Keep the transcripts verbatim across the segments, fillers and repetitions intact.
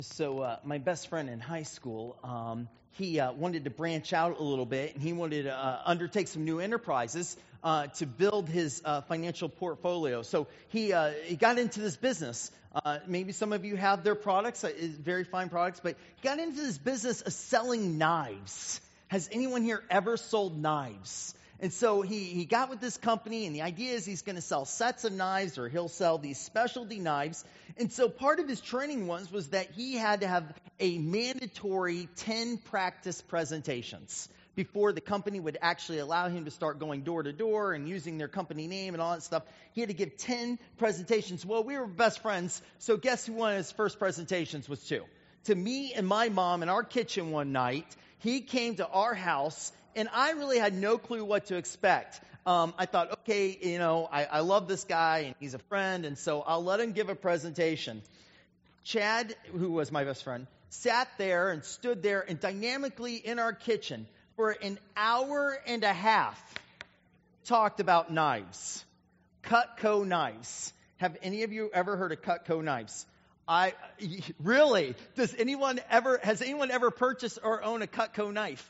So uh, my best friend in high school, um, he uh, wanted to branch out a little bit, and he wanted to uh, undertake some new enterprises uh, to build his uh, financial portfolio. So he uh, he got into this business. Uh, maybe some of you have their products, uh, very fine products, but he got into this business of selling knives. Has anyone here ever sold knives? And so he, he got with this company, and the idea is he's going to sell sets of knives, or he'll sell these specialty knives. And so part of his training was, was that he had to have a mandatory ten practice presentations before the company would actually allow him to start going door to door and using their company name and all that stuff. He had to give ten presentations. Well, we were best friends, so guess who one of his first presentations was to? To me and my mom in our kitchen one night. He came to our house, and I really had no clue what to expect. Um, I thought, okay, you know, I, I love this guy, and he's a friend, and so I'll let him give a presentation. Chad, who was my best friend, sat there and stood there and dynamically in our kitchen for an hour and a half talked about knives. Cutco knives. Have any of you ever heard of Cutco knives? I really? Does anyone ever, has anyone ever purchased or own a Cutco knife?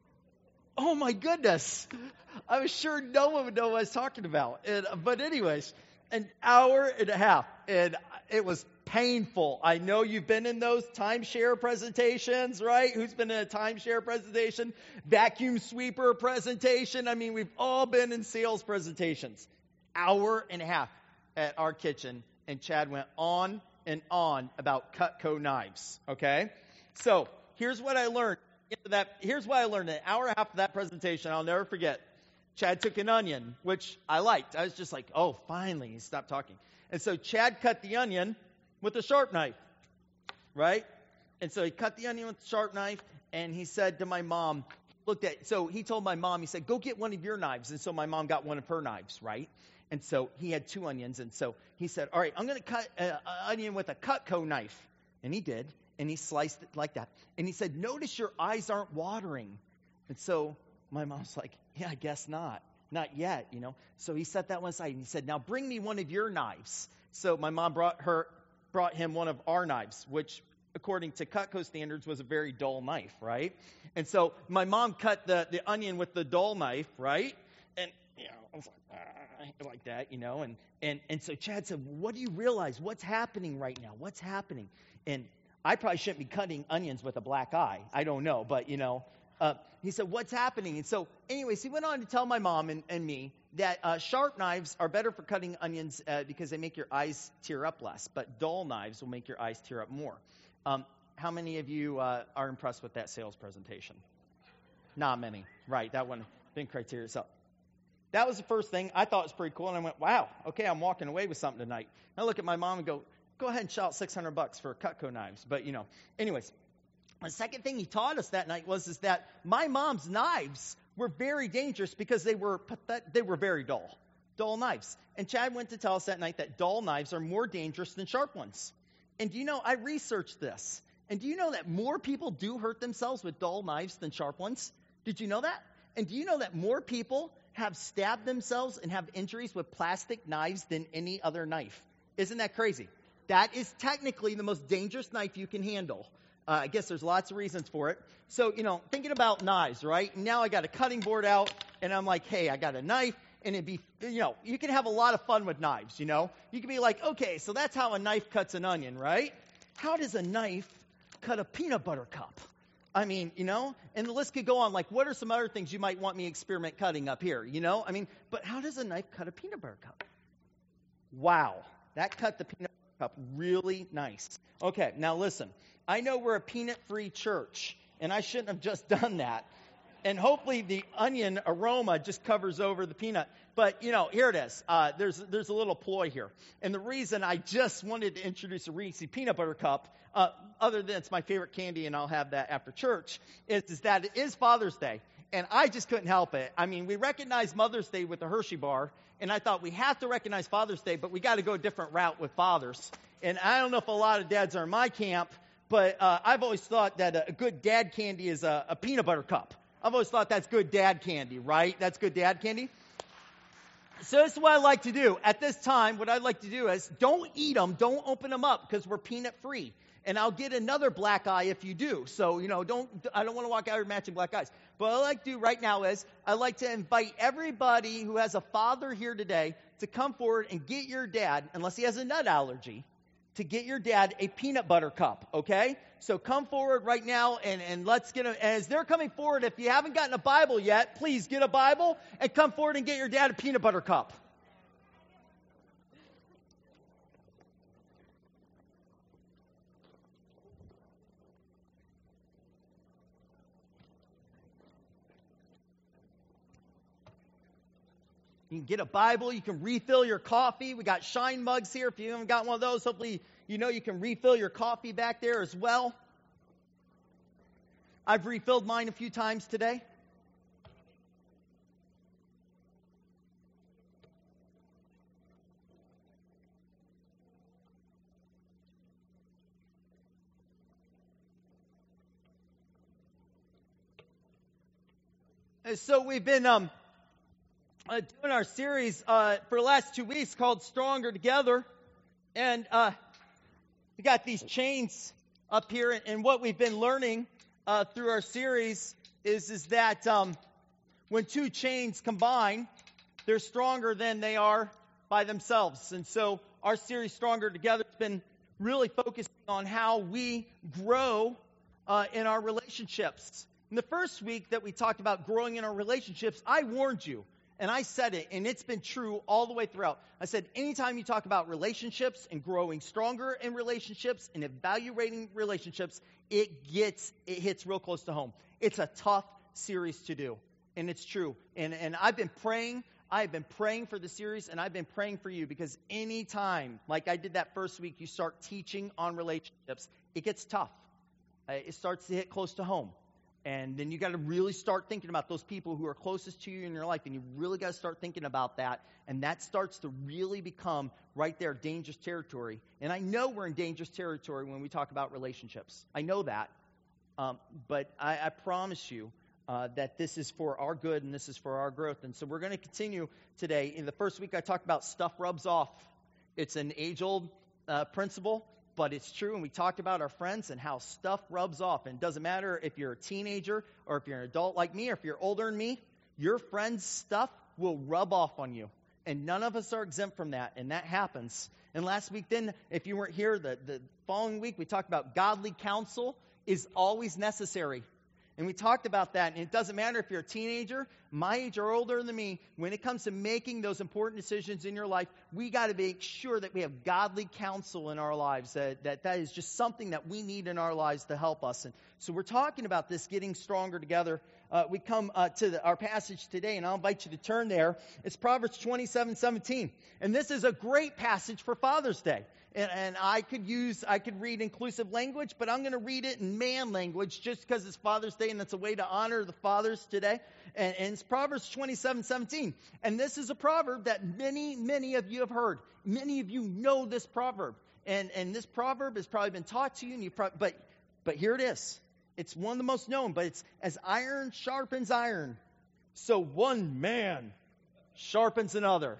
Oh my goodness. I was sure no one would know what I was talking about. And, but anyways, an hour and a half. And it was painful. I know you've been in those timeshare presentations, right? Who's been in a timeshare presentation? Vacuum sweeper presentation. I mean, we've all been in sales presentations. Hour and a half at our kitchen. And Chad went on and on about Cutco knives, okay? So here's what I learned. That, here's what I learned. An hour and a half of that presentation, I'll never forget. Chad took an onion, which I liked. I was just like, oh, finally, he stopped talking. And so Chad cut the onion with a sharp knife, right? And so he cut the onion with a sharp knife, and he said to my mom, looked at, so he told my mom, he said, go get one of your knives. And so my mom got one of her knives, right? And so he had two onions, and so he said, all right, I'm going to cut an onion with a Cutco knife. And he did, and he sliced it like that. And he said, notice your eyes aren't watering. And so my mom's like, yeah, I guess not. Not yet, you know. So he set that one aside, and he said, now bring me one of your knives. So my mom brought her, brought him one of our knives, which according to Cutco standards was a very dull knife, right? And so my mom cut the, the onion with the dull knife, right? And, you know, I was like, ah, like that, you know, and, and, and so Chad said, what do you realize? What's happening right now? What's happening? And I probably shouldn't be cutting onions with a black eye. I don't know, but, you know, uh, he said, what's happening? And so, anyways, he went on to tell my mom and, and me that uh, sharp knives are better for cutting onions uh, because they make your eyes tear up less, but dull knives will make your eyes tear up more. Um, how many of you uh, are impressed with that sales presentation? Not many. Right, that one, big criteria. So that was the first thing. I thought it was pretty cool, and I went, wow, okay, I'm walking away with something tonight. I look at my mom and go, go ahead and shout six hundred bucks for Cutco knives. But, you know, anyways, the second thing he taught us that night was is that my mom's knives were very dangerous because they were pathet- they were very dull, dull knives. And Chad went to tell us that night that dull knives are more dangerous than sharp ones. And do you know, I researched this. And do you know that more people do hurt themselves with dull knives than sharp ones? Did you know that? And do you know that more people have stabbed themselves and have injuries with plastic knives than any other knife? Isn't that crazy? That is technically the most dangerous knife you can handle. Uh, I guess there's lots of reasons for it. So, you know, thinking about knives, right? Now I got a cutting board out, and I'm like, hey, I got a knife, and it'd be, you know, you can have a lot of fun with knives, you know? You can be like, okay, so that's how a knife cuts an onion, right? How does a knife cut a peanut butter cup? I mean, you know, and the list could go on. Like, what are some other things you might want me to experiment cutting up here, you know? I mean, but how does a knife cut a peanut butter cup? Wow, that cut the peanut butter cup really nice. Okay, now listen. I know we're a peanut-free church, and I shouldn't have just done that. And hopefully the onion aroma just covers over the peanut. But, you know, here it is. Uh, there's there's a little ploy here. And the reason I just wanted to introduce a Reese peanut butter cup, uh, other than it's my favorite candy and I'll have that after church, is, is that it is Father's Day. And I just couldn't help it. I mean, we recognize Mother's Day with the Hershey bar, and I thought we have to recognize Father's Day, but we got to go a different route with fathers. And I don't know if a lot of dads are in my camp, but uh, I've always thought that a good dad candy is a, a peanut butter cup. I've always thought that's good dad candy, right? That's good dad candy. So this is what I like to do. At this time, what I'd like to do is don't eat them, don't open them up because we're peanut free. And I'll get another black eye if you do. So, you know, don't, I don't want to walk out here matching black eyes. But what I like to do right now is I like to invite everybody who has a father here today to come forward and get your dad, unless he has a nut allergy, to get your dad a peanut butter cup, okay? So come forward right now and, and let's get a, and as they're coming forward, if you haven't gotten a Bible yet, please get a Bible and come forward and get your dad a peanut butter cup. You can get a Bible. You can refill your coffee. We got Shine mugs here. If you haven't got one of those, hopefully you know you can refill your coffee back there as well. I've refilled mine a few times today. And so we've been um. Uh, doing our series uh, for the last two weeks called Stronger Together. And uh, we got these chains up here. And what we've been learning uh, through our series is, is that um, when two chains combine, they're stronger than they are by themselves. And so our series Stronger Together has been really focusing on how we grow uh, in our relationships. In the first week that we talked about growing in our relationships, I warned you. And I said it, and it's been true all the way throughout. I said, anytime you talk about relationships and growing stronger in relationships and evaluating relationships, it gets, it hits real close to home. It's a tough series to do, and it's true. And and I've been praying, I've been praying for the series, and I've been praying for you, because anytime, like I did that first week, you start teaching on relationships, it gets tough. Uh, it starts to hit close to home. And then you got to really start thinking about those people who are closest to you in your life, and you really got to start thinking about that. And that starts to really become right there dangerous territory. And I know we're in dangerous territory when we talk about relationships. I know that. Um, but I, I promise you uh, that this is for our good and this is for our growth. And so we're going to continue today. In the first week, I talked about stuff rubs off. It's an age-old uh, principle. But it's true, and we talked about our friends and how stuff rubs off. And it doesn't matter if you're a teenager or if you're an adult like me or if you're older than me, your friend's stuff will rub off on you. And none of us are exempt from that, and that happens. And last week then, if you weren't here, the, the following week, we talked about godly counsel is always necessary. And we talked about that, and it doesn't matter if you're a teenager, my age or older than me, when it comes to making those important decisions in your life, we got to make sure that we have godly counsel in our lives, that, that that is just something that we need in our lives to help us. And so we're talking about this getting stronger together. Uh, we come uh, to the, our passage today, and I'll invite you to turn there. It's Proverbs twenty-seven seventeen. And this is a great passage for Father's Day. And, and I could use, I could read inclusive language, but I'm going to read it in man language just because it's Father's Day and it's a way to honor the fathers today. And, and it's Proverbs twenty-seven seventeen. And this is a proverb that many, many of you have heard. Many of you know this proverb. And, and this proverb has probably been taught to you, and you probably, but, but here it is. It's one of the most known, but it's as iron sharpens iron, so one man sharpens another.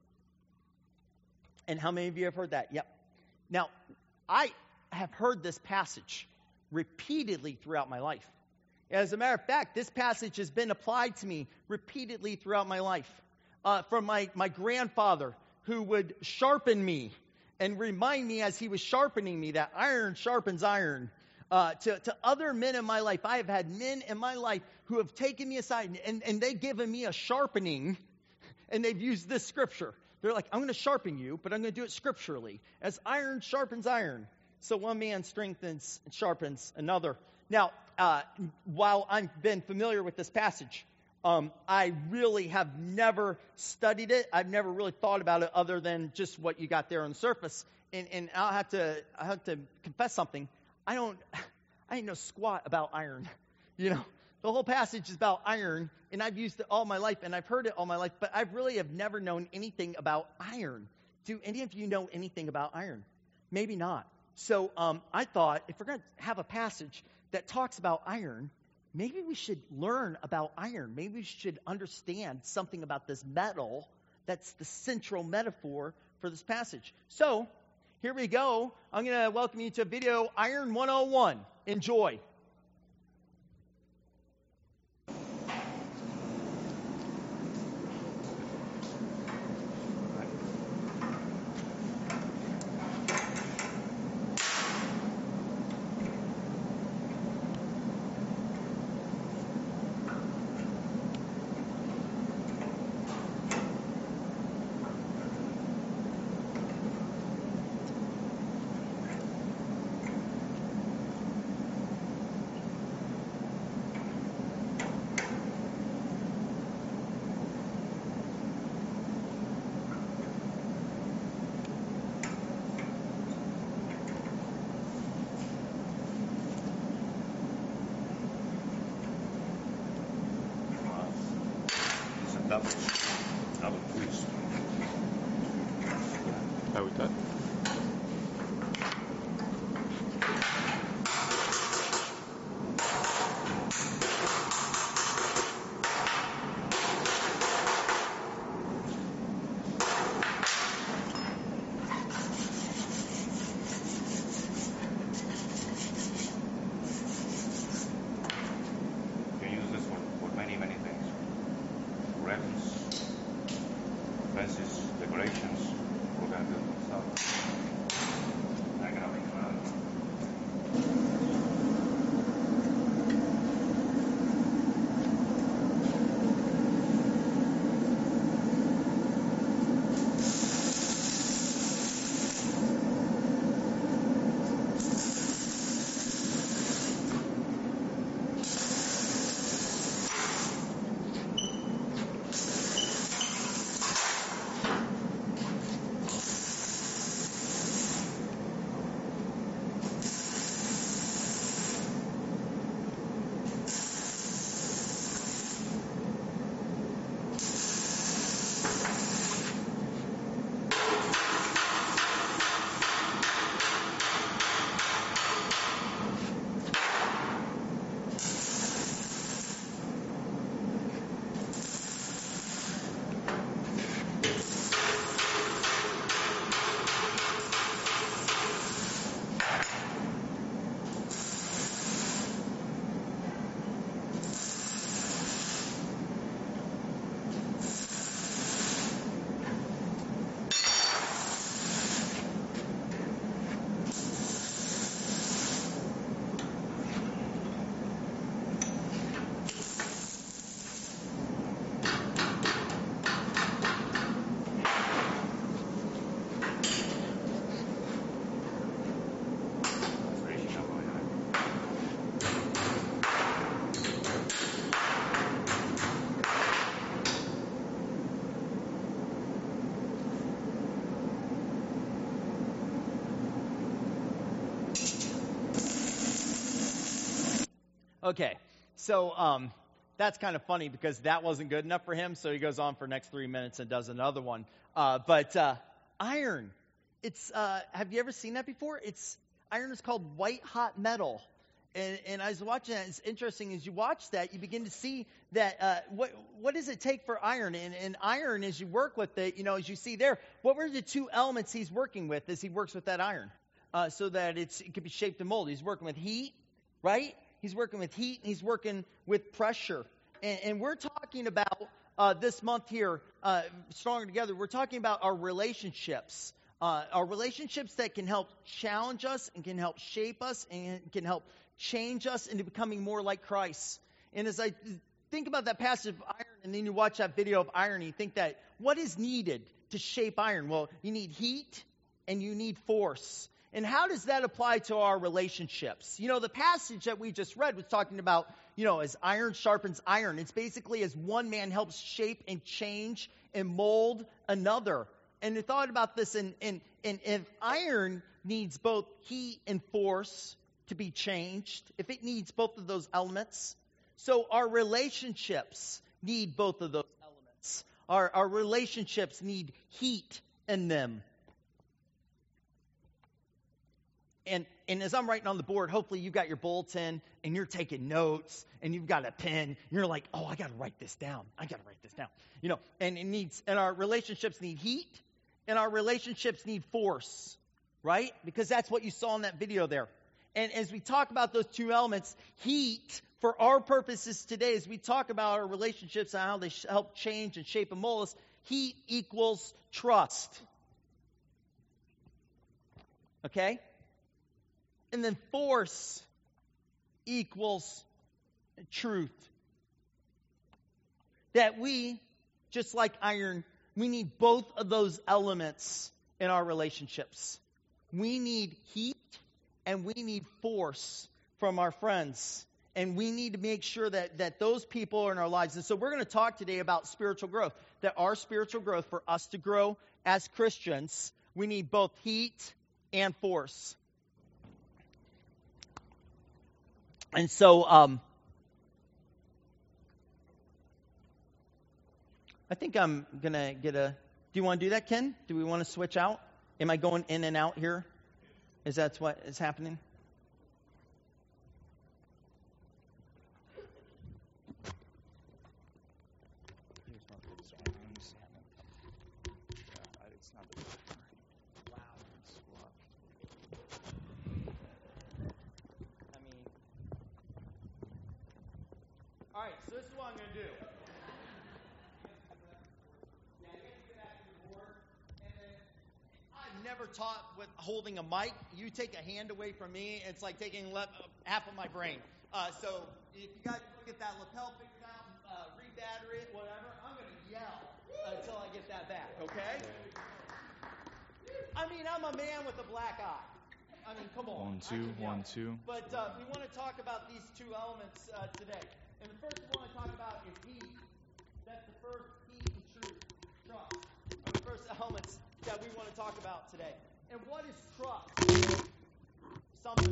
And how many of you have heard that? Yep. Now, I have heard this passage repeatedly throughout my life. As a matter of fact, this passage has been applied to me repeatedly throughout my life. Uh, from my, my grandfather, who would sharpen me and remind me as he was sharpening me that iron sharpens iron. Uh, to, to other men in my life, I have had men in my life who have taken me aside, and, and they've given me a sharpening, and they've used this scripture. They're like, I'm going to sharpen you, but I'm going to do it scripturally. As iron sharpens iron, so one man strengthens and sharpens another. Now, uh, while I've been familiar with this passage, um, I really have never studied it. I've never really thought about it other than just what you got there on the surface. And, and I'll have to, I have to confess something. I don't, I ain't know squat about iron. You know, the whole passage is about iron, and I've used it all my life, and I've heard it all my life, but I really have never known anything about iron. Do any of you know anything about iron? Maybe not. So um, I thought, if we're going to have a passage that talks about iron, maybe we should learn about iron. Maybe we should understand something about this metal that's the central metaphor for this passage. So here we go. I'm going to welcome you to video Iron one oh one. Enjoy. Double, double twist. How we done? You can use this for, for many, many things. Ribbons, fences, decorations, we're gonna build some stuff. I'm gonna make around. Reaching up on that. Okay, so um, that's kind of funny because that wasn't good enough for him, so he goes on for the next three minutes and does another one. Uh, but uh, iron, it's uh, have you ever seen that before? It's iron is called white hot metal. And, and I was watching that. It's interesting as you watch that, you begin to see that uh, what what does it take for iron? And, and iron, as you work with it, you know, as you see there, what were the two elements he's working with as he works with that iron, uh, so that it's it can be shaped and molded? He's working with heat, right? He's working with heat, and he's working with pressure. And, and we're talking about uh, this month here, uh, Stronger Together. We're talking about our relationships. Uh, our relationships that can help challenge us and can help shape us and can help change us into becoming more like Christ. And as I think about that passage of iron, and then you watch that video of iron, you think that what is needed to shape iron? Well, you need heat and you need force. And how does that apply to our relationships? You know, the passage that we just read was talking about, you know, as iron sharpens iron. It's basically as one man helps shape and change and mold another. And I thought about this, and, and, and if iron needs both heat and force to be changed, if it needs both of those elements, so our relationships need both of those elements. Our, our relationships need heat in them. And, and as I'm writing on the board, hopefully you've got your bulletin and you're taking notes and you've got a pen. And you're like, oh, I got to write this down. I got to write this down. You know, and it needs, and our relationships need heat and our relationships need force, right? Because that's what you saw in that video there. And as we talk about those two elements, heat, for our purposes today, as we talk about our relationships and how they help change and shape and mold us, heat equals trust. Okay? And then force equals truth. That we, just like iron, we need both of those elements in our relationships. We need heat and we need force from our friends. And we need to make sure that, that those people are in our lives. And so we're going to talk today about spiritual growth. That our spiritual growth, for us to grow as Christians, we need both heat and force. And so, um, I think I'm going to get a... Do you want to do that, Ken? Do we want to switch out? Am I going in and out here? Is that what is happening? All right, so this is what I'm going to do. Yeah, I get to get after the board, and then I've never taught with holding a mic. You take a hand away from me, it's like taking left, uh, half of my brain. Uh, so if you guys get that lapel fixed out, uh, rebatter it, whatever, I'm going to yell until I get that back, okay? I mean, I'm a man with a black eye. I mean, come on. One, two, one, two. But uh, we want to talk about these two elements uh, today. And the first one I want to talk about is heat. That's the first heat and truth. Trust. The first elements that we want to talk about today. And what is trust? Something.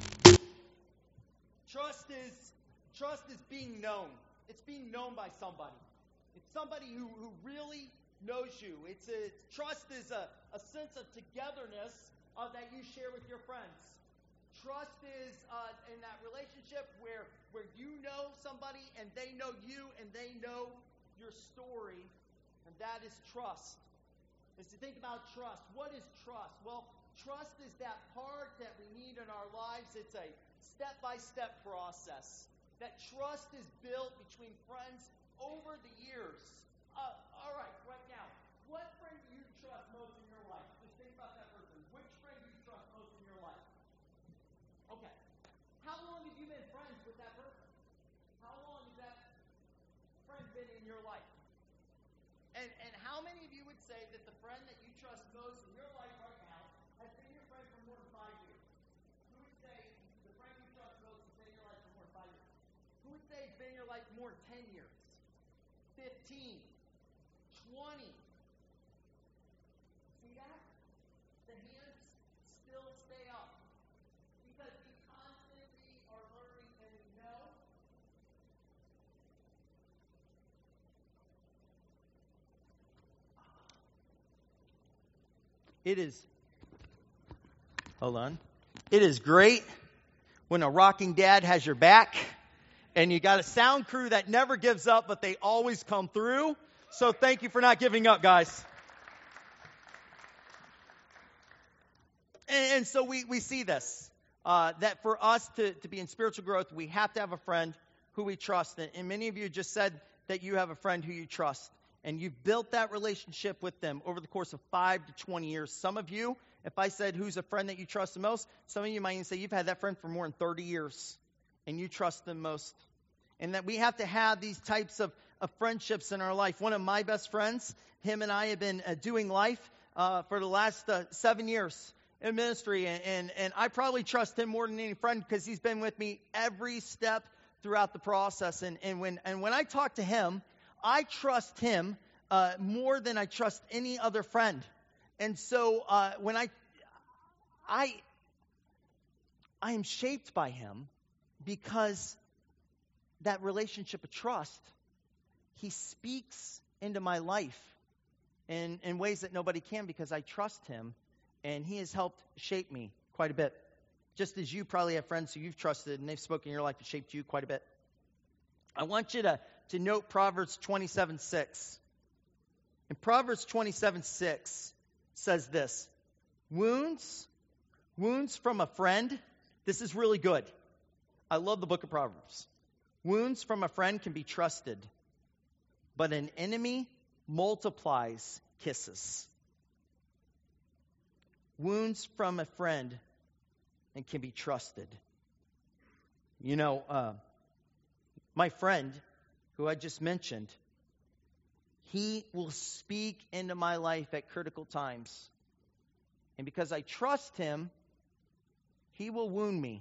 Trust is trust is being known. It's being known by somebody. It's somebody who, who really knows you. It's a trust is a, a sense of togetherness uh, that you share with your friends. Trust is uh, in that relationship where where you know somebody and they know you and they know your story, and that is trust. As you think about trust, what is trust? Well, trust is that part that we need in our lives. It's a step-by-step process. That trust is built between friends over the years. Uh, all right, right now, what friend do you trust most in your life? Just think about that person. Which friend do you trust most in your life? Okay. How long have you been friends with that person? How long has that friend been in your life? And and how many of you would say that the friend that you trust most in your life right now has been your friend for more than five years? Who would say the friend you trust most has been in your life for more than five years? Who would say it's been in your life for more than ten years? fifteen? twenty? See that? The hands still stay up. Because we constantly are learning and we know. It is, hold on. It is great when a rocking dad has your back and you got a sound crew that never gives up, but they always come through. So thank you for not giving up, guys. And, and so we, we see this. Uh, that for us to, to be in spiritual growth, we have to have a friend who we trust. And, and many of you just said that you have a friend who you trust. And you've built that relationship with them over the course of five to twenty years. Some of you, if I said who's a friend that you trust the most, some of you might even say you've had that friend for more than thirty years. And you trust them most. And that we have to have these types of, of friendships in our life. One of my best friends, him and I have been uh, doing life uh, for the last uh, seven years. In ministry, and, and, and I probably trust him more than any friend because he's been with me every step throughout the process. And, and when and when I talk to him, I trust him uh, more than I trust any other friend. And so uh, when I I I am shaped by him because that relationship of trust, he speaks into my life in, in ways that nobody can because I trust him. And he has helped shape me quite a bit. Just as you probably have friends who you've trusted and they've spoken in your life and shaped you quite a bit. I want you to, to note Proverbs twenty-seven six. And Proverbs twenty-seven six says this: wounds Wounds from a friend. This is really good. I love the book of Proverbs. Wounds from a friend can be trusted, but an enemy multiplies kisses. Wounds from a friend and can be trusted. You know, uh, my friend, who I just mentioned, he will speak into my life at critical times. And because I trust him, he will wound me.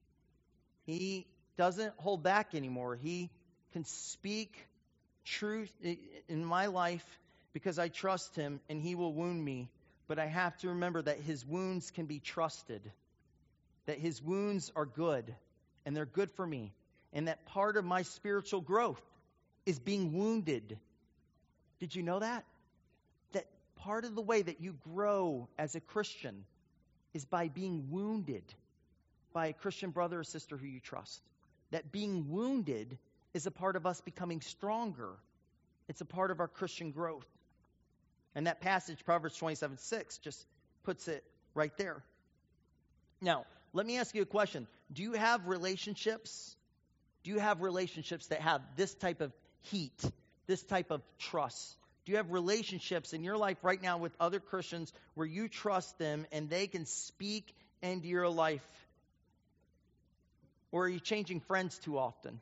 He doesn't hold back anymore. He can speak truth in my life because I trust him, and he will wound me. But I have to remember that his wounds can be trusted, that his wounds are good, and they're good for me, and that part of my spiritual growth is being wounded. Did you know that? That part of the way that you grow as a Christian is by being wounded by a Christian brother or sister who you trust. That being wounded is a part of us becoming stronger. It's a part of our Christian growth. And that passage, Proverbs twenty-seven six, just puts it right there. Now, let me ask you a question. Do you have relationships? Do you have relationships that have this type of heat, this type of trust? Do you have relationships in your life right now with other Christians where you trust them and they can speak into your life? Or are you changing friends too often?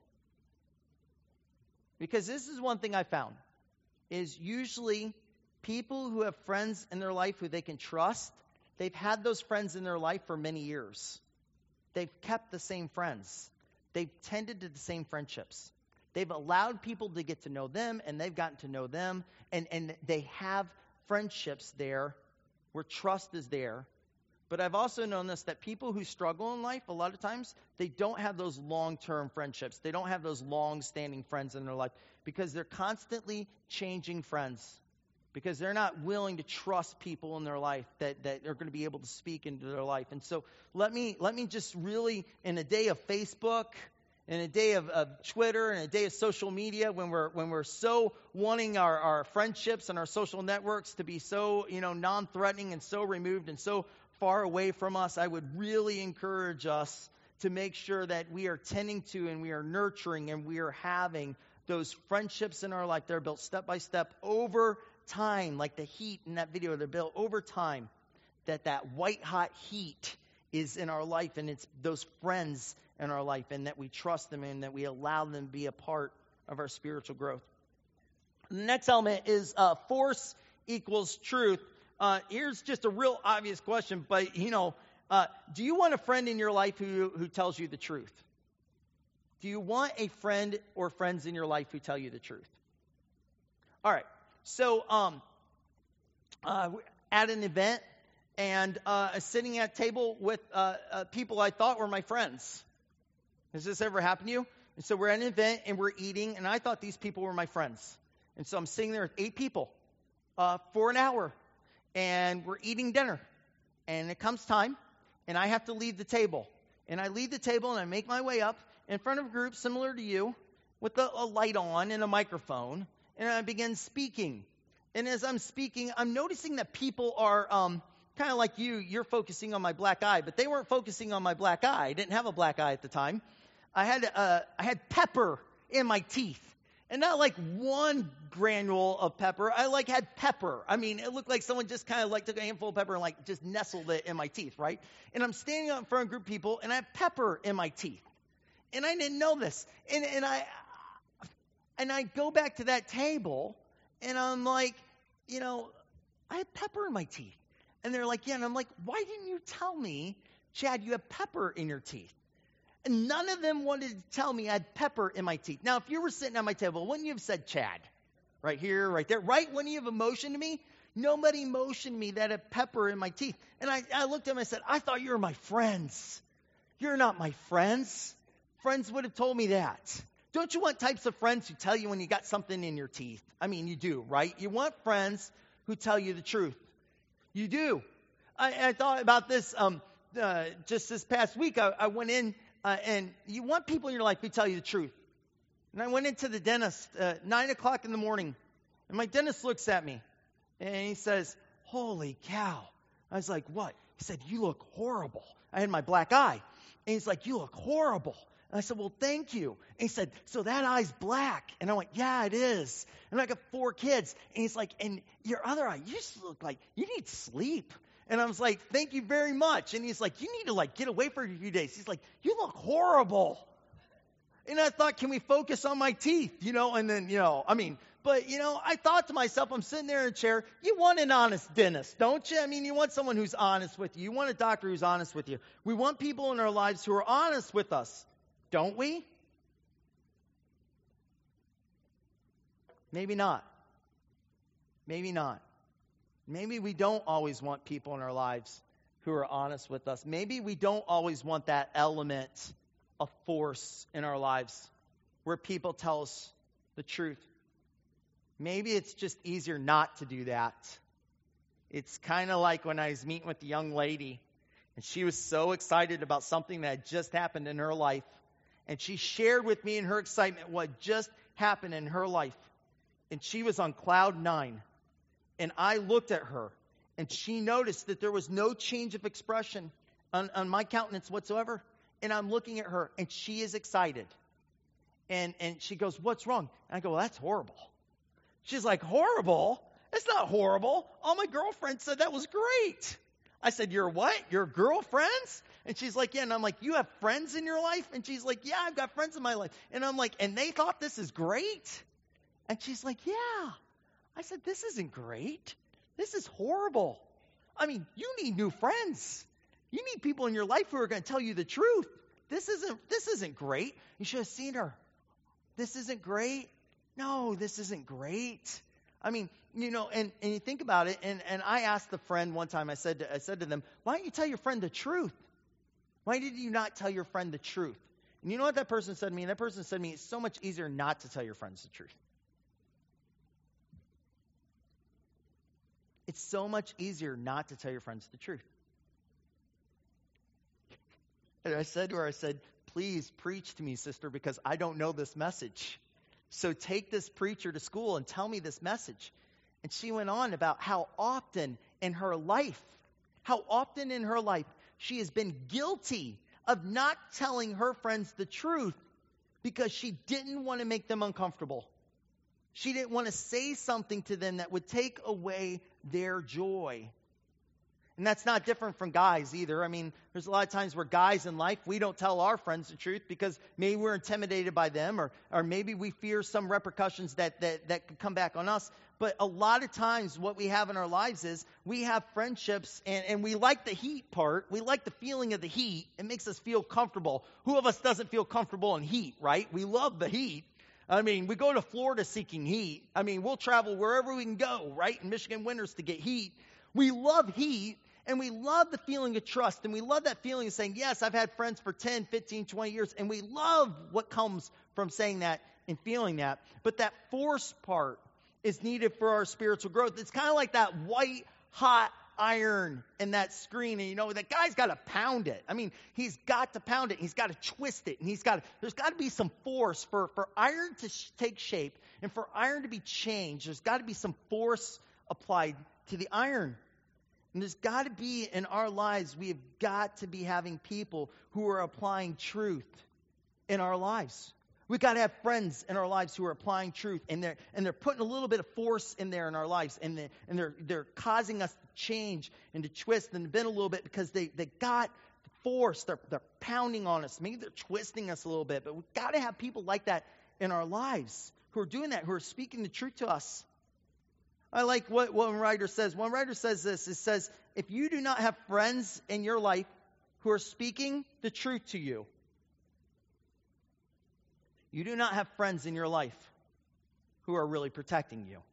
Because this is one thing I found, is usually people who have friends in their life who they can trust, they've had those friends in their life for many years. They've kept the same friends. They've tended to the same friendships. They've allowed people to get to know them, and they've gotten to know them, and, and they have friendships there where trust is there. But I've also known this, that people who struggle in life, a lot of times, they don't have those long-term friendships. They don't have those long-standing friends in their life because they're constantly changing friends, because they're not willing to trust people in their life that, that are going to be able to speak into their life. And so let me let me just really, in a day of Facebook, in a day of, of Twitter, in a day of social media, when we're when we're so wanting our, our friendships and our social networks to be so, you know, non-threatening and so removed and so far away from us, I would really encourage us to make sure that we are tending to and we are nurturing and we are having those friendships in our life. They're built step by step over time, like the heat in that video. They're built over time, that that white hot heat is in our life, and it's those friends in our life, and that we trust them and that we allow them to be a part of our spiritual growth. The next element is uh, force equals truth. Uh, here's just a real obvious question, but you know, uh, do you want a friend in your life who, who tells you the truth? Do you want a friend or friends in your life who tell you the truth? All right. So, um, uh, at an event, and uh, sitting at a table with uh, uh, people I thought were my friends. Has this ever happened to you? And so we're at an event, and we're eating, and I thought these people were my friends. And so I'm sitting there with eight people uh, for an hour, and we're eating dinner. And it comes time, and I have to leave the table. And I leave the table, and I make my way up in front of a group similar to you with a, a light on and a microphone. And I begin speaking. And as I'm speaking, I'm noticing that people are um, kind of like you. You're focusing on my black eye, but they weren't focusing on my black eye. I didn't have a black eye at the time. I had uh, I had pepper in my teeth. And not like one granule of pepper. I like had pepper. I mean, it looked like someone just kind of like took a handful of pepper and like just nestled it in my teeth, right? And I'm standing out in front of a group of people, and I have pepper in my teeth. And I didn't know this. And, and I... And I go back to that table, and I'm like, you know, I have pepper in my teeth. And they're like, yeah. And I'm like, why didn't you tell me, Chad, you have pepper in your teeth? And none of them wanted to tell me I had pepper in my teeth. Now, if you were sitting at my table, wouldn't you have said Chad? Right here, right there. Right? Wouldn't you have motioned to me? Nobody motioned me that I had pepper in my teeth. And I, I looked at them and I said, I thought you were my friends. You're not my friends. Friends would have told me that. Don't you want types of friends who tell you when you got something in your teeth? I mean, you do, right? You want friends who tell you the truth. You do. I, I thought about this um, uh, just this past week. I, I went in, uh, and you want people in your life who tell you the truth. And I went into the dentist uh, nine o'clock in the morning, and my dentist looks at me, and he says, holy cow. I was like, what? He said, you look horrible. I had my black eye. And he's like, you look horrible. And I said, well, thank you. And he said, so that eye's black. And I went, yeah, it is. And I got four kids. And he's like, and your other eye, you just look like you need sleep. And I was like, thank you very much. And he's like, you need to like get away for a few days. He's like, you look horrible. And I thought, can we focus on my teeth? You know, and then, you know, I mean, but, you know, I thought to myself, I'm sitting there in a chair. You want an honest dentist, don't you? I mean, you want someone who's honest with you. You want a doctor who's honest with you. We want people in our lives who are honest with us, don't we? Maybe not. Maybe not. Maybe we don't always want people in our lives who are honest with us. Maybe we don't always want that element of force in our lives where people tell us the truth. Maybe it's just easier not to do that. It's kind of like when I was meeting with the young lady, and she was so excited about something that had just happened in her life. And she shared with me in her excitement what just happened in her life. And she was on cloud nine. And I looked at her, and she noticed that there was no change of expression on, on my countenance whatsoever. And I'm looking at her, and she is excited. And, and she goes, what's wrong? And I go, well, that's horrible. She's like, horrible? It's not horrible. All my girlfriends said that was great. I said, your what? Your girlfriends? And she's like, yeah. And I'm like, you have friends in your life? And she's like, yeah, I've got friends in my life. And I'm like, and they thought this is great? And she's like, yeah. I said, this isn't great. This is horrible. I mean, you need new friends. You need people in your life who are going to tell you the truth. This isn't, this isn't great. You should have seen her. This isn't great. No, this isn't great. I mean, you know, and, and you think about it, and, and I asked the friend one time, I said, to, I said to them, why don't you tell your friend the truth? Why did you not tell your friend the truth? And you know what that person said to me? And that person said to me, it's so much easier not to tell your friends the truth. It's so much easier not to tell your friends the truth. And I said to her, I said, please preach to me, sister, because I don't know this message. So take this preacher to school and tell me this message. And she went on about how often in her life, how often in her life she has been guilty of not telling her friends the truth because she didn't want to make them uncomfortable. She didn't want to say something to them that would take away their joy. And that's not different from guys either. I mean, there's a lot of times where guys in life, we don't tell our friends the truth because maybe we're intimidated by them, or or maybe we fear some repercussions that, that, that could come back on us. But a lot of times what we have in our lives is we have friendships, and, and we like the heat part. We like the feeling of the heat. It makes us feel comfortable. Who of us doesn't feel comfortable in heat, right? We love the heat. I mean, we go to Florida seeking heat. I mean, we'll travel wherever we can go, right, in Michigan winters to get heat. We love heat, and we love the feeling of trust, and we love that feeling of saying, yes, I've had friends for ten, fifteen, twenty years, and we love what comes from saying that and feeling that. But that force part is needed for our spiritual growth. It's kind of like that white, hot iron in that screen, and you know, that guy's got to pound it. I mean, he's got to pound it. He's got to twist it, and he's got to, there's got to be some force for, for iron to sh- take shape, and for iron to be changed. There's got to be some force applied to the iron. And there's got to be in our lives, we have got to be having people who are applying truth in our lives. We've got to have friends in our lives who are applying truth, and they're and they're putting a little bit of force in there in our lives, and they and they're they're causing us to change and to twist and to bend a little bit because they they got force. They're they're pounding on us. Maybe they're twisting us a little bit, but we've got to have people like that in our lives who are doing that, who are speaking the truth to us. I like what one writer says. One writer says this. It says, if you do not have friends in your life who are speaking the truth to you, you do not have friends in your life who are really protecting you.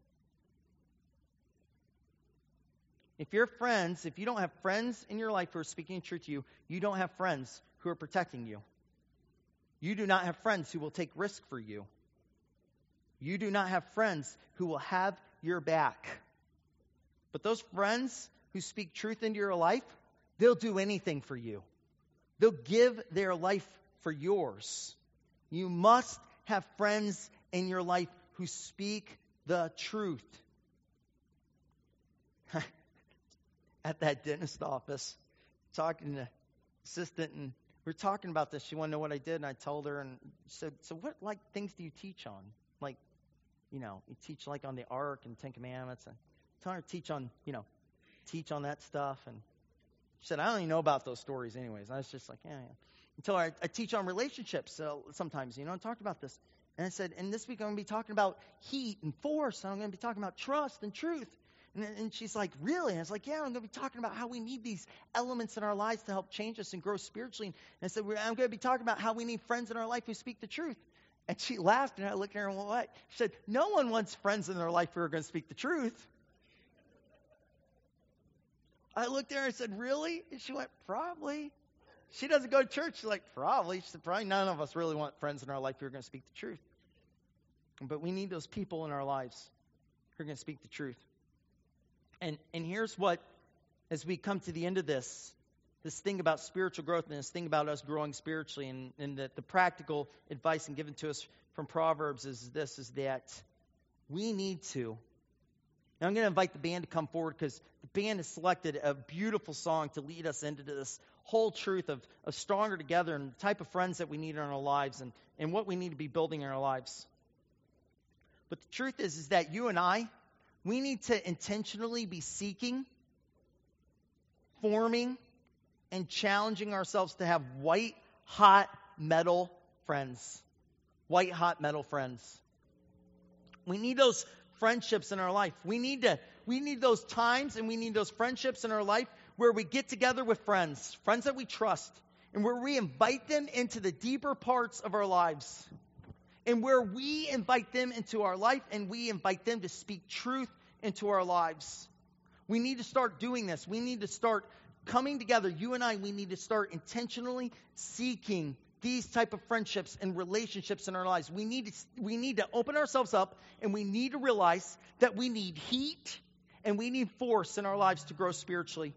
If your friends, if you don't have friends in your life who are speaking the truth to you, you don't have friends who are protecting you. You do not have friends who will take risk for you. You do not have friends who will have your back. But those friends who speak truth into your life, they'll do anything for you. They'll give their life for yours. You must have friends in your life who speak the truth. At that dentist office, talking to assistant, and we were talking about this. She wanted to know what I did, and I told her, and she said, so what, like, things do you teach on? Like, you know, you teach, like, on the Ark and Ten Commandments, and I told her to teach on, you know, teach on that stuff, and she said, I don't even know about those stories anyways. And I was just like, yeah, yeah. Until I, I teach on relationships so sometimes, you know, and talked about this. And I said, and this week I'm going to be talking about heat and force, and I'm going to be talking about trust and truth. And, and she's like, really? And I was like, yeah, I'm going to be talking about how we need these elements in our lives to help change us and grow spiritually. And I said, I'm going to be talking about how we need friends in our life who speak the truth. And she laughed, and I looked at her and went, what? She said, no one wants friends in their life who are going to speak the truth. I looked at her and said, really? And she went, probably. She doesn't go to church. She's like, probably. She said, probably none of us really want friends in our life who are going to speak the truth. But we need those people in our lives who are going to speak the truth. And and here's what, as we come to the end of this, this thing about spiritual growth and this thing about us growing spiritually, and, and the, the practical advice and given to us from Proverbs is this, is that we need to. Now I'm going to invite the band to come forward, because the band has selected a beautiful song to lead us into this whole truth of, of stronger together and the type of friends that we need in our lives, and, and what we need to be building in our lives. But the truth is, is that you and I, we need to intentionally be seeking, forming, and challenging ourselves to have white, hot metal friends. White, hot metal friends. We need those friendships in our life. We need to, we need those times, and we need those friendships in our life where we get together with friends, friends that we trust, and where we invite them into the deeper parts of our lives. And where we invite them into our life, and we invite them to speak truth into our lives. We need to start doing this. We need to start coming together. You and I, we need to start intentionally seeking these type of friendships and relationships in our lives. We need to, we need to open ourselves up, and we need to realize that we need heat and we need force in our lives to grow spiritually.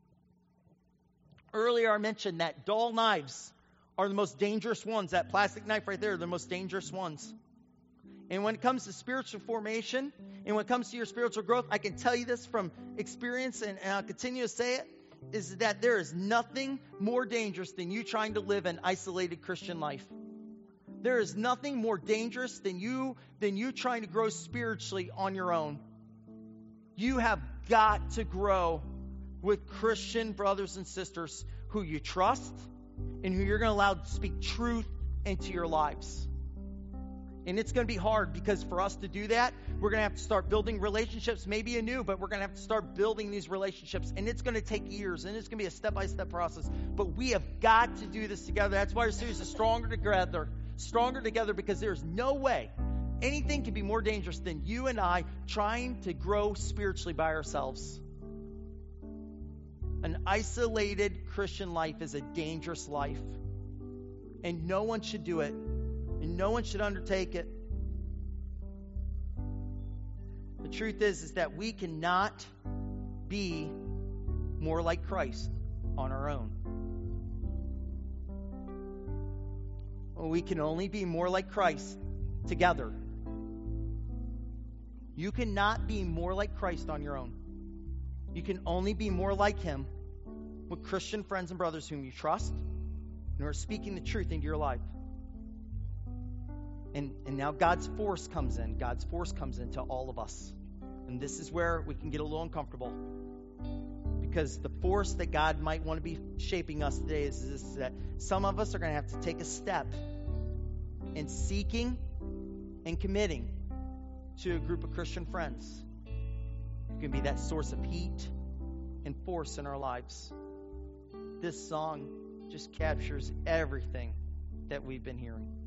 Earlier I mentioned that dull knives are the most dangerous ones. That plastic knife right there are the most dangerous ones. And when it comes to spiritual formation, and when it comes to your spiritual growth, I can tell you this from experience, and, and I'll continue to say it, is that there is nothing more dangerous than you trying to live an isolated Christian life. There is nothing more dangerous than you, than you trying to grow spiritually on your own. You have got to grow with Christian brothers and sisters who you trust, and who you're going to allow to speak truth into your lives. And it's going to be hard, because for us to do that, we're going to have to start building relationships, maybe anew, but we're going to have to start building these relationships. And it's going to take years, and it's going to be a step-by-step process. But we have got to do this together. That's why our series is Stronger Together. Stronger Together, because there's no way anything can be more dangerous than you and I trying to grow spiritually by ourselves. An isolated Christian life is a dangerous life. And no one should do it. And no one should undertake it. The truth is, is that we cannot be more like Christ on our own. Well, we can only be more like Christ together. You cannot be more like Christ on your own. You can only be more like Him with Christian friends and brothers whom you trust and who are speaking the truth into your life. And, and now God's force comes in. God's force comes into all of us. And this is where we can get a little uncomfortable. Because the force that God might want to be shaping us today is, is that some of us are going to have to take a step in seeking and committing to a group of Christian friends who can be that source of heat and force in our lives. This song just captures everything that we've been hearing.